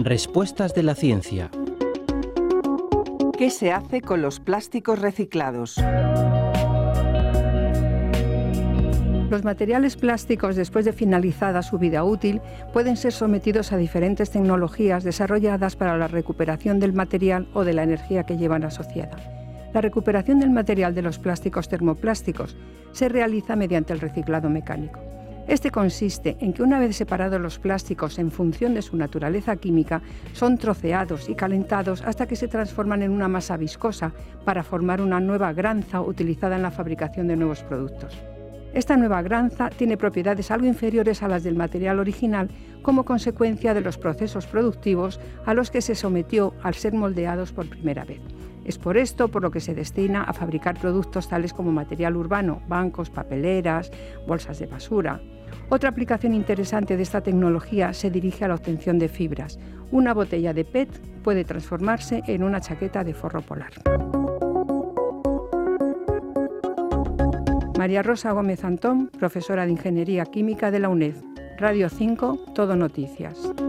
Respuestas de la ciencia. ¿Qué se hace con los plásticos reciclados? Los materiales plásticos, después de finalizada su vida útil, pueden ser sometidos a diferentes tecnologías desarrolladas para la recuperación del material o de la energía que llevan asociada. La recuperación del material de los plásticos termoplásticos se realiza mediante el reciclado mecánico. Este consiste en que, una vez separados los plásticos en función de su naturaleza química, son troceados y calentados hasta que se transforman en una masa viscosa para formar una nueva granza utilizada en la fabricación de nuevos productos. Esta nueva granza tiene propiedades algo inferiores a las del material original como consecuencia de los procesos productivos a los que se sometió al ser moldeados por primera vez. Es por esto por lo que se destina a fabricar productos tales como material urbano, bancos, papeleras, bolsas de basura. Otra aplicación interesante de esta tecnología se dirige a la obtención de fibras. Una botella de PET puede transformarse en una chaqueta de forro polar. María Rosa Gómez Antón, profesora de Ingeniería Química de la UNED. Radio 5, Todo Noticias.